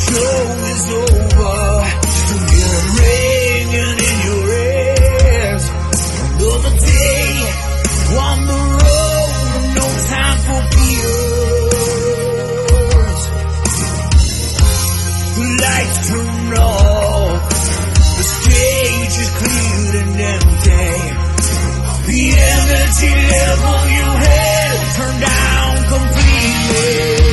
show is over. Still get it ringing in your ears. Another day on the road, no time for fears. The lights turn off, the stage is cleared and empty. The energy level you had turned down completely.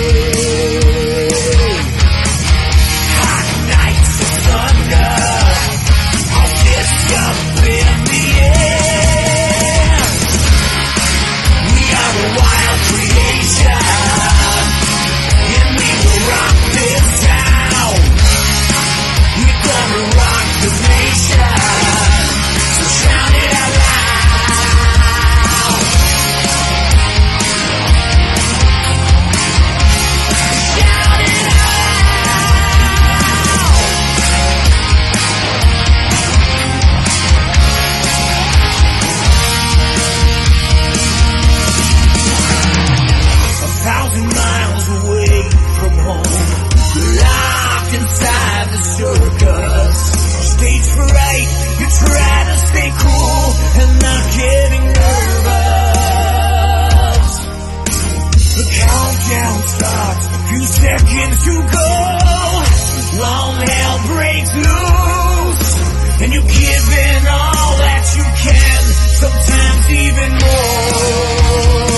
Hot nights of thunder, all this up in the air. We are a wild creation, and we will rock this town. We're gonna rock the nation, so shout it out loud. Inside the circus, stage fright, you try to stay cool and not getting nervous. The countdown starts, few seconds to go. Long hell breaks loose, and you give in all that you can, sometimes even more.